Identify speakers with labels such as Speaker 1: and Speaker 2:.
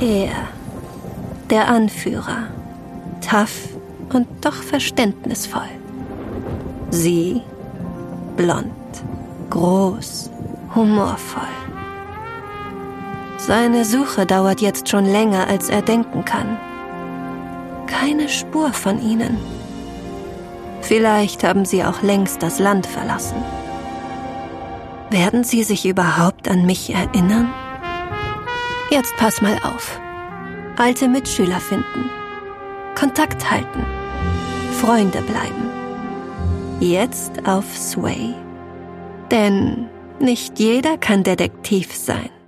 Speaker 1: Er, der Anführer, tough und doch verständnisvoll. Sie, blond, groß, humorvoll. Seine Suche dauert jetzt schon länger, als er denken kann. Keine Spur von ihnen. Vielleicht haben sie auch längst das Land verlassen. Werden sie sich überhaupt an mich erinnern? Jetzt pass mal auf. Alte Mitschüler finden. Kontakt halten. Freunde bleiben. Jetzt auf Sway. Denn nicht jeder kann Detektiv sein.